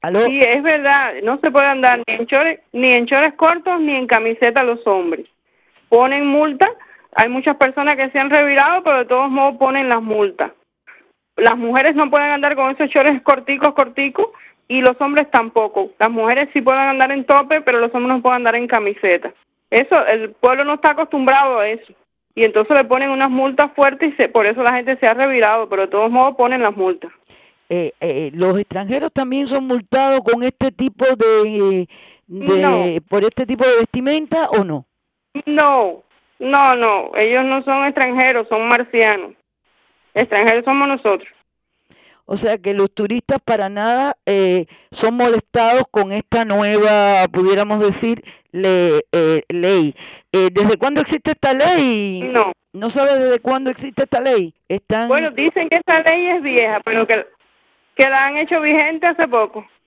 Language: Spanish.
¿Aló? Sí, es verdad, no se puede andar ni en chores cortos ni en camiseta los hombres. Ponen multa, hay muchas personas que se han revirado, pero de todos modos ponen las multas. Las mujeres no pueden andar con esos chores corticos, y los hombres tampoco. Las mujeres sí pueden andar en tope, pero los hombres no pueden andar en camiseta. Eso, el pueblo no está acostumbrado a eso. Y entonces le ponen unas multas fuertes y por eso la gente se ha revirado, pero de todos modos ponen las multas. ¿Los extranjeros también son multados con este tipo No, por este tipo de vestimenta o no? no, ellos no son extranjeros, son marcianos. Extranjeros somos nosotros. O sea que los turistas para nada son molestados con esta nueva, pudiéramos decir, ley. ¿Desde cuándo existe esta ley? No. ¿No sabes desde cuándo existe esta ley? Bueno, dicen que esta ley es vieja, pero que la han hecho vigente hace poco.